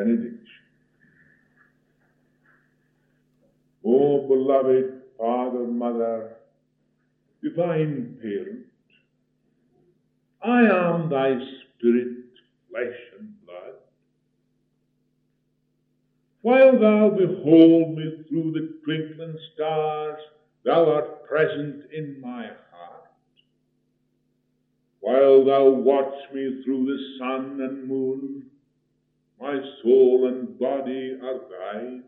benediction. O beloved Father, Mother, divine Parent, I am thy spirit, flesh and blood. While thou behold me through the twinkling stars, thou art present in my heart. While thou watch me through the sun and moon, my soul and body are thine.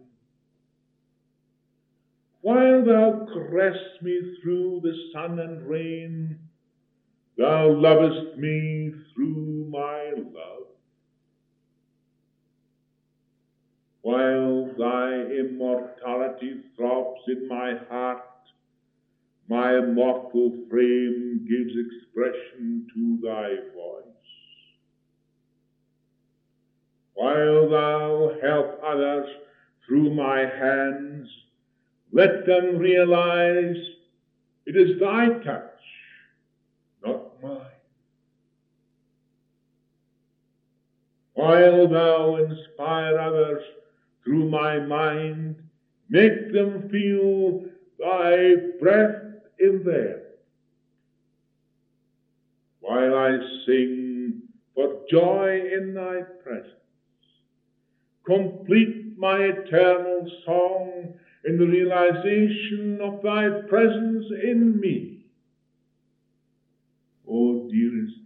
While thou caress me through the sun and rain, thou lovest me through my love. While thy immortality throbs in my heart, my immortal frame gives expression to thy voice. While thou help others through my hands, let them realize it is thy touch, not mine. While thou inspire others through my mind, make them feel thy breath in them. While I sing for joy in thy presence, complete my eternal song in the realization of thy presence in me. O dearest